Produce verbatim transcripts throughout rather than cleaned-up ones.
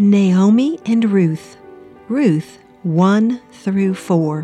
Naomi and Ruth, Ruth one through four.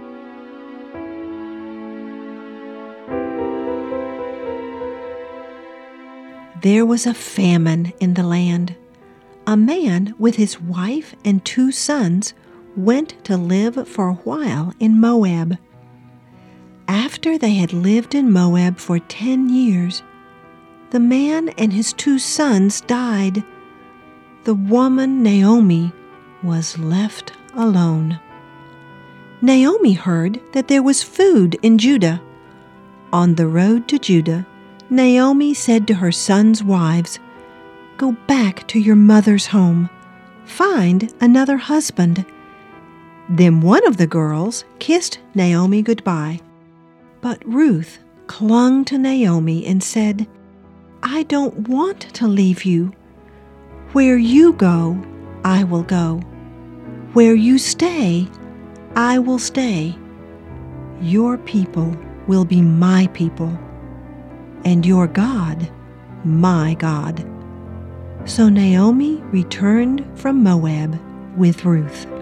There was a famine in the land. A man with his wife and two sons went to live for a while in Moab. After they had lived in Moab for ten years, the man and his two sons died. The woman Naomi was left alone. Naomi heard that there was food in Judah. On the road to Judah, Naomi said to her sons' wives, "Go back to your mother's home. Find another husband." Then one of the girls kissed Naomi goodbye. But Ruth clung to Naomi and said, "I don't want to leave you. Where you go, I will go. Where you stay, I will stay. Your people will be my people, and your God, my God." So Naomi returned from Moab with Ruth.